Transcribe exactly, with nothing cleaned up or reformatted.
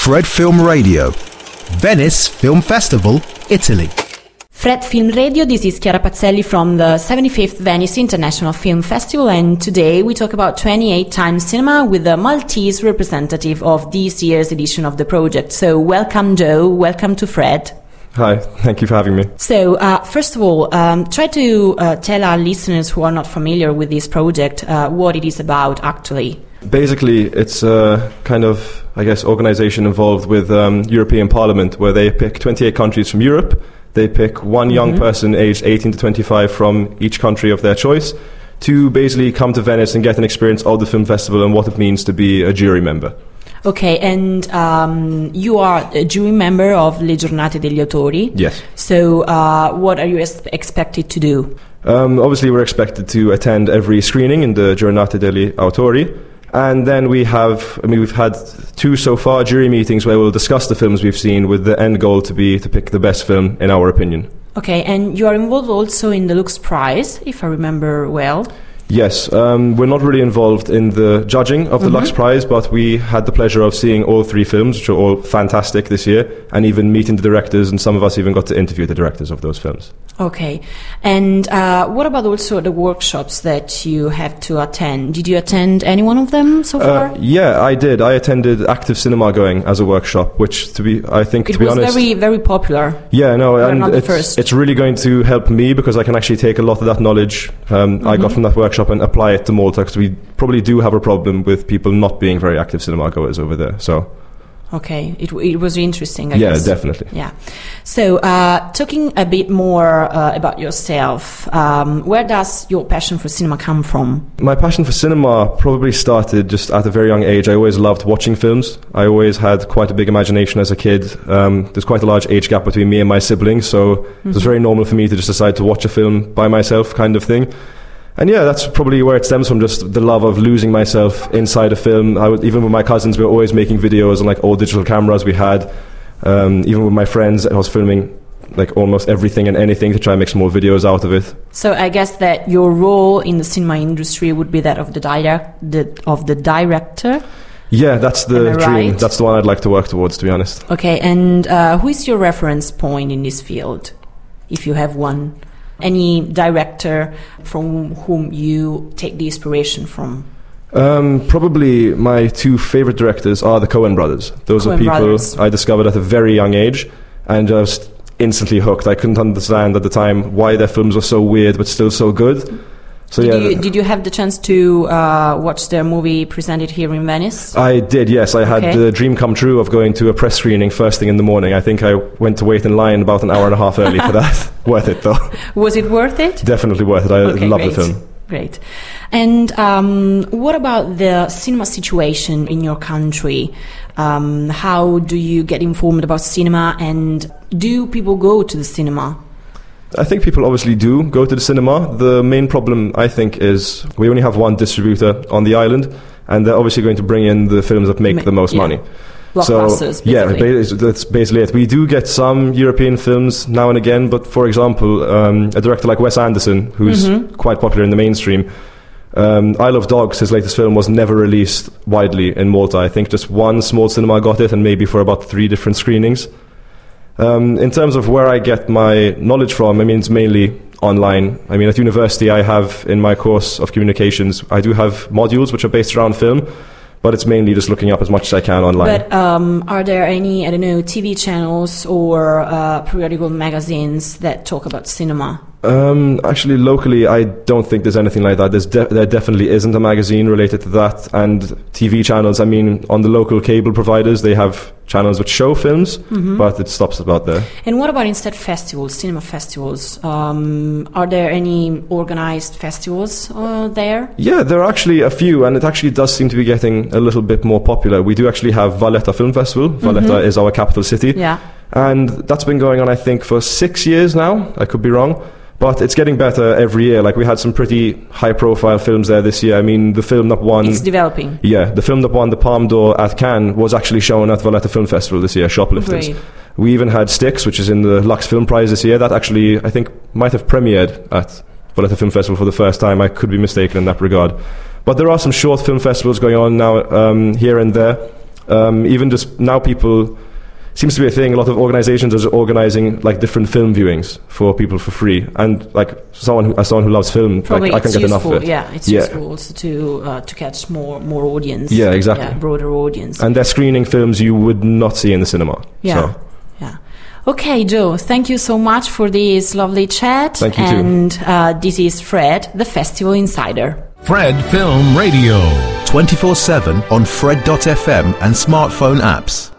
Fred Film Radio, Venice Film Festival, Italy. Fred Film Radio, this is Chiara Pazzelli from the seventy-fifth Venice International Film Festival, and today we talk about twenty-eight Times Cinema with the Maltese representative of this year's edition of the project. So welcome, Joe. Welcome to Fred. Hi, thank you for having me. So, uh, first of all, um, try to uh, tell our listeners who are not familiar with this project uh, what it is about, actually. Basically, it's a kind of, I guess, organization involved with um, European Parliament, where they pick twenty-eight countries from Europe. They pick one young mm-hmm. person aged eighteen to twenty-five from each country of their choice to basically come to Venice and get an experience of the film festival and what it means to be a jury member. Okay, and um, you are a jury member of Le Giornate degli Autori. Yes. So uh, what are you ex- expected to do? Um, obviously, we're expected to attend every screening in the Giornate degli Autori. And then we have, I mean, we've had two so far jury meetings where we'll discuss the films we've seen with the end goal to be to pick the best film in our opinion. Okay, and you are involved also in the Lux Prize, if I remember well. Yes, um, we're not really involved in the judging of the mm-hmm. Lux Prize, but we had the pleasure of seeing all three films, which are all fantastic this year, and even meeting the directors, and some of us even got to interview the directors of those films. Okay, and uh, what about also the workshops that you have to attend? Did you attend any one of them so far? Uh, yeah, I did. I attended Active Cinema Going as a workshop, which, to be, I think, it to be honest, it was very, very popular. Yeah, no, You're and not the it's, first. it's really going to help me because I can actually take a lot of that knowledge um, mm-hmm. I got from that workshop and apply it to Malta, because we probably do have a problem with people not being very active cinema goers over there. So. Okay, it it was interesting, I yeah, guess. Yeah, definitely. Yeah. So, uh, talking a bit more uh, about yourself, um, where does your passion for cinema come from? My passion for cinema probably started just at a very young age. I always loved watching films. I always had quite a big imagination as a kid. Um, there's quite a large age gap between me and my siblings, so mm-hmm. it was very normal for me to just decide to watch a film by myself, kind of thing. And yeah, that's probably where it stems from, just the love of losing myself inside a film. I would, even with my cousins, we were always making videos on like old digital cameras we had. Um, even with my friends, I was filming like almost everything and anything to try and make some more videos out of it. So I guess that your role in the cinema industry would be that of the direct, the, of the director. Yeah, that's the dream. Right? That's the one I'd like to work towards, to be honest. Okay, and uh, who is your reference point in this field, if you have one? Any director from whom you take the inspiration from? Um, probably my two favorite directors are the Coen brothers. Those Coen are people brothers. I discovered at a very young age and I was instantly hooked. I couldn't understand at the time why their films were so weird but still so good. So did, yeah, you, did you have the chance to uh, watch their movie presented here in Venice? I did, yes. I had okay. the dream come true of going to a press screening first thing in the morning. I think I went to wait in line about an hour and a half early for that. Worth it, though. Was it worth it? Definitely worth it. I okay, love great. the film. Great. And um, what about the cinema situation in your country? Um, how do you get informed about cinema, and do people go to the cinema? I think people obviously do go to the cinema. The main problem, I think, is we only have one distributor on the island, and they're obviously going to bring in the films that make Ma- the most yeah. money. Blockbusters, so, yeah, ba- that's basically it. We do get some European films now and again, but for example, um, a director like Wes Anderson, who's mm-hmm. quite popular in the mainstream, um, Isle of Dogs, his latest film, was never released widely in Malta. I think just one small cinema got it, and maybe for about three different screenings. Um, in terms of where I get my knowledge from, I mean, it's mainly online. I mean, at university, I have, in my course of communications, I do have modules which are based around film, but it's mainly just looking up as much as I can online. But um, are there any, I don't know, T V channels or uh, periodical magazines that talk about cinema? Um, actually, locally, I don't think there's anything like that. There's de- there definitely isn't a magazine related to that. And T V channels, I mean, on the local cable providers, they have channels which show films, mm-hmm. but it stops about there. And what about instead festivals, cinema festivals? Um, are there any organized festivals uh, there? Yeah, there are actually a few, and it actually does seem to be getting a little bit more popular. We do actually have Valletta Film Festival. Valletta mm-hmm. is our capital city. Yeah. And that's been going on, I think, for six years now. I could be wrong. But it's getting better every year. Like, we had some pretty high-profile films there this year. I mean, the film that won... It's developing. Yeah, the film that won the Palme d'Or at Cannes was actually shown at Valletta Film Festival this year, Shoplifters. Great. We even had Styx, which is in the Lux Film Prize this year. That actually, I think, might have premiered at Valletta Film Festival for the first time. I could be mistaken in that regard. But there are some short film festivals going on now um, here and there. Um, even just now, people seems to be a thing. A lot of organizations are organizing like different film viewings for people for free, and like someone who, as someone who loves film, Probably like, I can get useful, enough of it. Yeah, it's yeah. useful also to uh, to catch more more audience. Yeah, exactly. Yeah, broader audience. And they're screening films you would not see in the cinema. Yeah, so. yeah. Okay, Joe, thank you so much for this lovely chat. Thank you and, too. And uh, this is Fred, the Festival Insider. Fred Film Radio. twenty-four seven on Fred dot f m and smartphone apps.